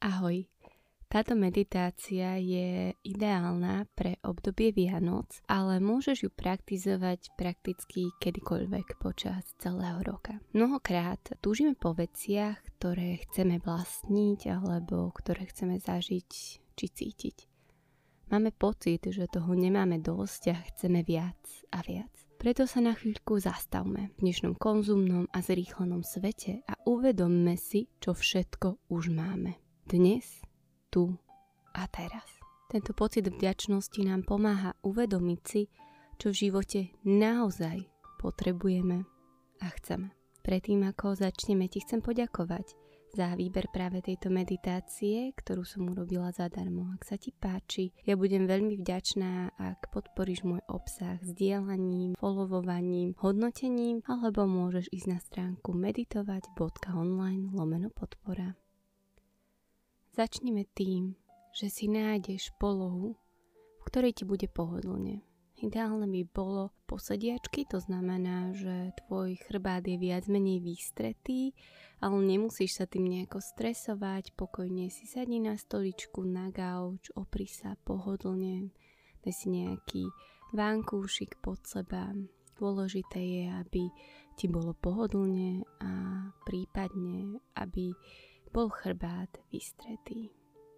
Ahoj, táto meditácia je ideálna pre obdobie Vianoc, ale môžeš ju praktizovať prakticky kedykoľvek počas celého roka. Mnohokrát túžime po veciach, ktoré chceme vlastniť alebo ktoré chceme zažiť či cítiť. Máme pocit, že toho nemáme dosť a chceme viac a viac. Preto sa na chvíľku zastavme v dnešnom konzumnom a zrýchlenom svete a uvedomme si, čo všetko už máme. Dnes, tu a teraz. Tento pocit vďačnosti nám pomáha uvedomiť si, čo v živote naozaj potrebujeme a chceme. Predtým, ako začneme, ti chcem poďakovať za výber práve tejto meditácie, ktorú som urobila zadarmo. Ak sa ti páči, ja budem veľmi vďačná, ak podporíš môj obsah zdieľaním, followovaním, hodnotením, alebo môžeš ísť na stránku meditovať.online/podpora. Začnime tým, že si nájdeš polohu, v ktorej ti bude pohodlne. Ideálne by bolo posediačky, to znamená, že tvoj chrbát je viac menej výstretý, ale nemusíš sa tým nejako stresovať, pokojne si sadni na stoličku, na gauč, opri sa pohodlne, daj si nejaký vankúšik pod seba. Dôležité je, aby ti bolo pohodlne a prípadne, aby bol chrbát vystretý.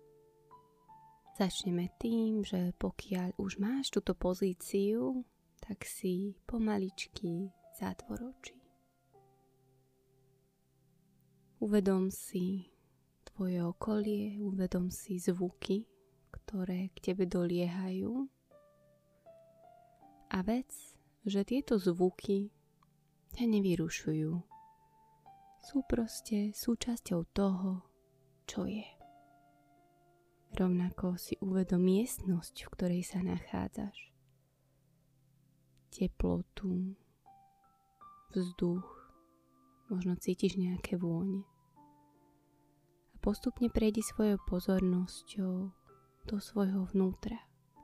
Začneme tým, že pokiaľ už máš túto pozíciu, tak si pomaličky zatvor oči. Uvedom si tvoje okolie, uvedom si zvuky, ktoré k tebe doliehajú a vec, že tieto zvuky ťa nevyrušujú. Sú proste súčasťou toho, čo je. Rovnako si uvedom miestnosť, v ktorej sa nachádzaš. Teplotu, vzduch, možno cítiš nejaké vône. A postupne prejdi svojou pozornosťou do svojho vnútra.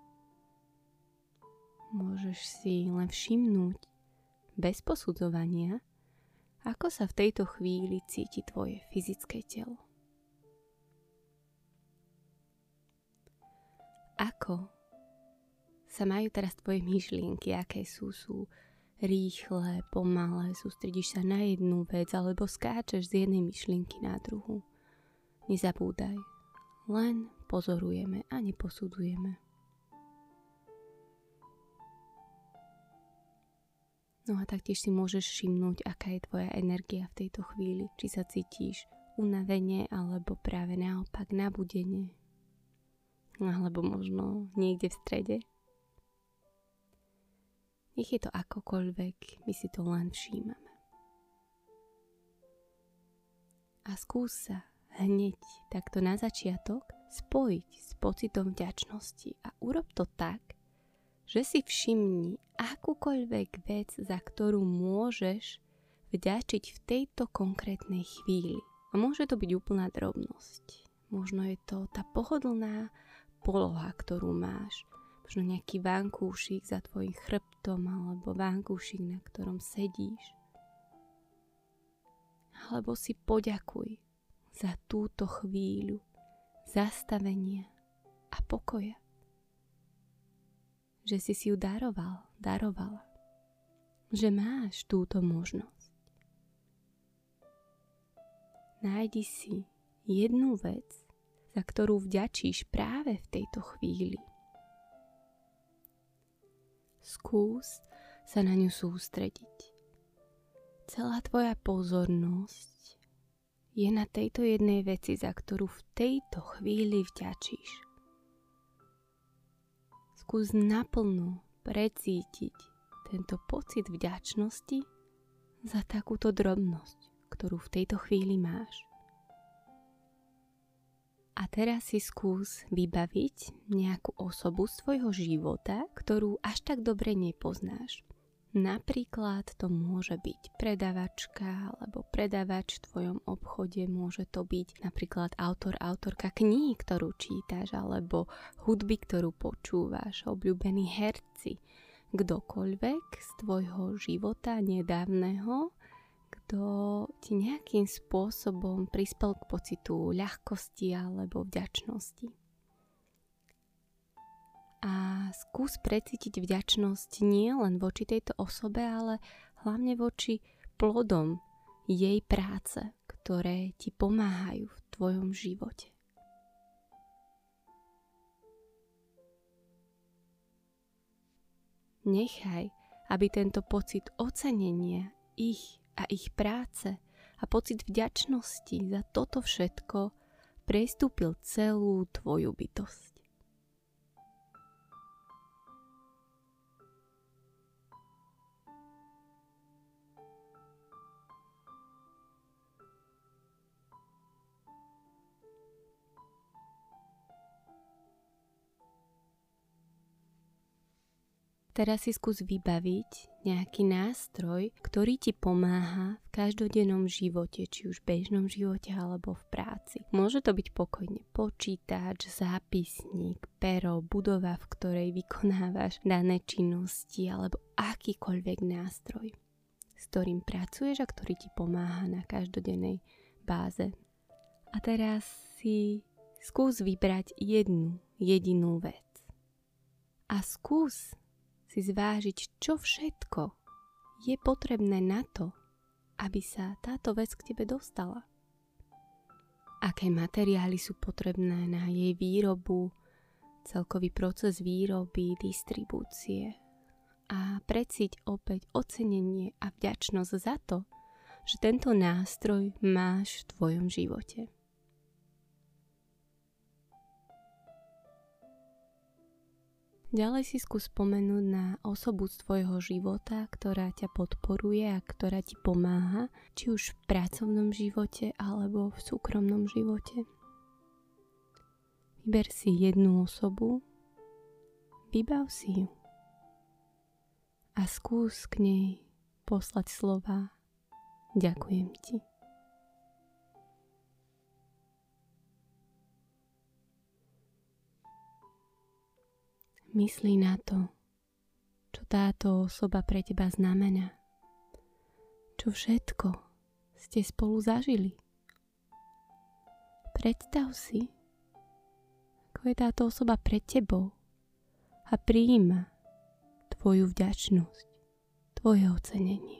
Môžeš si len všimnúť bez posudzovania, ako sa v tejto chvíli cíti tvoje fyzické telo. Ako sa majú teraz tvoje myšlienky, aké sú rýchle, pomalé, sústredíš sa na jednu vec alebo skáčeš z jednej myšlienky na druhú. Nezabúdaj, len pozorujeme a neposudzujeme. No a taktiež si môžeš všimnúť, aká je tvoja energia v tejto chvíli. Či sa cítiš unavene, alebo práve naopak nabudene. Alebo možno niekde v strede. Nech je to akokoľvek, my si to len všímame. A skús sa hneď takto na začiatok spojiť s pocitom vďačnosti a urob to tak, že si všimni akúkoľvek vec, za ktorú môžeš vďačiť v tejto konkrétnej chvíli. A môže to byť úplná drobnosť. Možno je to tá pohodlná poloha, ktorú máš. Možno nejaký vankúšik za tvojim chrbtom alebo vankúšik, na ktorom sedíš. Alebo si poďakuj za túto chvíľu zastavenia a pokoja. Že si ju darovala. Že máš túto možnosť. Nájdi si jednu vec, za ktorú vďačíš práve v tejto chvíli. Skús sa na ňu sústrediť. Celá tvoja pozornosť je na tejto jednej veci, za ktorú v tejto chvíli vďačíš. Skús naplno precítiť tento pocit vďačnosti za takúto drobnosť, ktorú v tejto chvíli máš. A teraz si skús vybaviť nejakú osobu z tvojho života, ktorú až tak dobre nepoznáš. Napríklad to môže byť predavačka alebo predavač v tvojom obchode, môže to byť napríklad autorka kníh, ktorú čítaš, alebo hudby, ktorú počúvaš, obľúbení herci, kdokoľvek z tvojho života nedávneho, kto ti nejakým spôsobom prispel k pocitu ľahkosti alebo vďačnosti. A skús precítiť vďačnosť nie len voči tejto osobe, ale hlavne voči plodom jej práce, ktoré ti pomáhajú v tvojom živote. Nechaj, aby tento pocit ocenenia ich a ich práce a pocit vďačnosti za toto všetko prestúpil celú tvoju bytosť. Teraz si skús vybaviť nejaký nástroj, ktorý ti pomáha v každodennom živote, či už v bežnom živote alebo v práci. Môže to byť pokojne počítač, zápisník, pero, budova, v ktorej vykonávaš dané činnosti alebo akýkoľvek nástroj, s ktorým pracuješ a ktorý ti pomáha na každodennej báze. A teraz si skús vybrať jednu jedinú vec. A skús si zvážiť, čo všetko je potrebné na to, aby sa táto vec k tebe dostala. Aké materiály sú potrebné na jej výrobu, celkový proces výroby, distribúcie. A precíť opäť ocenenie a vďačnosť za to, že tento nástroj máš v tvojom živote. Ďalej si skús spomenúť na osobu z tvojho života, ktorá ťa podporuje a ktorá ti pomáha, či už v pracovnom živote alebo v súkromnom živote. Vyber si jednu osobu, vybav si ju a skús k nej poslať slova ďakujem ti. Myslí na to, čo táto osoba pre teba znamená. Čo všetko ste spolu zažili. Predstav si, ako je táto osoba pred tebou a prijíma tvoju vďačnosť, tvoje ocenenie.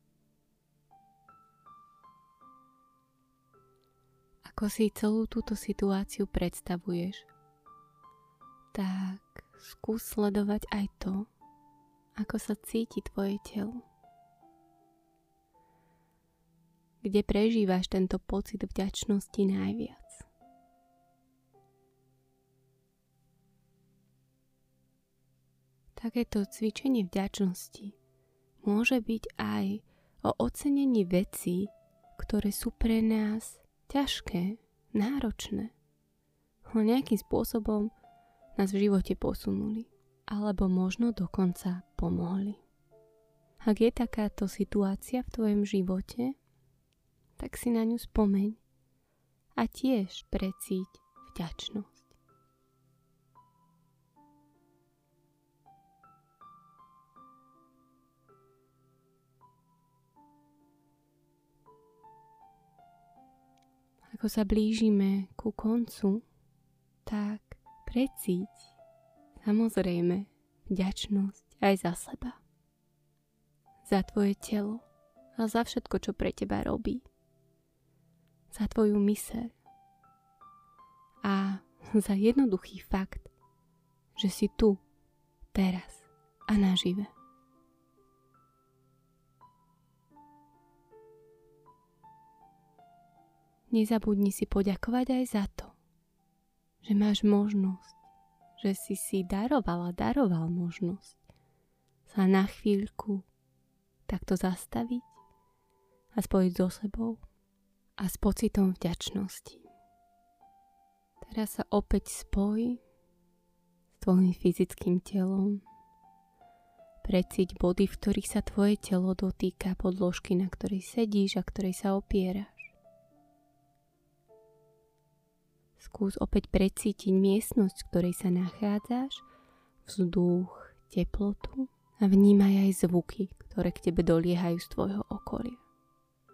Ako si celú túto situáciu predstavuješ, tak skús sledovať aj to, ako sa cíti tvoje telo. Kde prežívaš tento pocit vďačnosti najviac. Takéto cvičenie vďačnosti môže byť aj o ocenení vecí, ktoré sú pre nás ťažké, náročné, ale nejakým spôsobom nás v živote posunuli, alebo možno dokonca pomohli. Ak je takáto situácia v tvojom živote, tak si na ňu spomeň a tiež precíť vďačnosť. Ako sa blížime ku koncu, tak precíť samozrejme vďačnosť aj za seba. Za tvoje telo a za všetko, čo pre teba robí. Za tvoju myseľ. A za jednoduchý fakt, že si tu, teraz a nažive. Nezabudni si poďakovať aj za to, že máš možnosť, že si daroval možnosť sa na chvíľku takto zastaviť a spojiť so sebou a s pocitom vďačnosti. Teraz sa opäť spoj s tvojim fyzickým telom. Precíť body, v ktorých sa tvoje telo dotýka podložky, na ktorej sedíš a ktorej sa opieraš. Skús opäť precítiť miestnosť, v ktorej sa nachádzaš, vzduch, teplotu a vnímaj aj zvuky, ktoré k tebe doliehajú z tvojho okolia.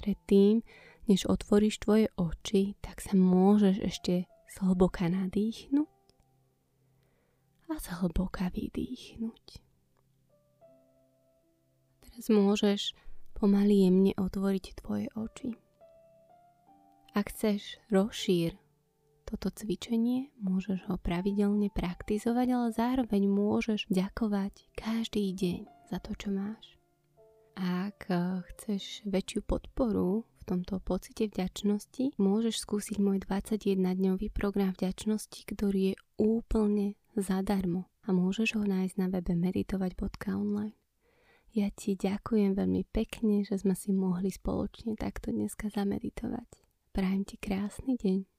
predtým, než otvoríš tvoje oči, tak sa môžeš ešte zhlboka nadýchnuť a zhlboka vydýchnuť. Teraz môžeš pomaly jemne otvoriť tvoje oči. Ak chceš, rozšír toto cvičenie, môžeš ho pravidelne praktizovať, ale zároveň môžeš ďakovať každý deň za to, čo máš. Ak chceš väčšiu podporu v tomto pocite vďačnosti, môžeš skúsiť môj 21-dňový program vďačnosti, ktorý je úplne zadarmo a môžeš ho nájsť na webe meditovať.online. Ja ti ďakujem veľmi pekne, že sme si mohli spoločne takto dneska zameditovať. Prajem ti krásny deň.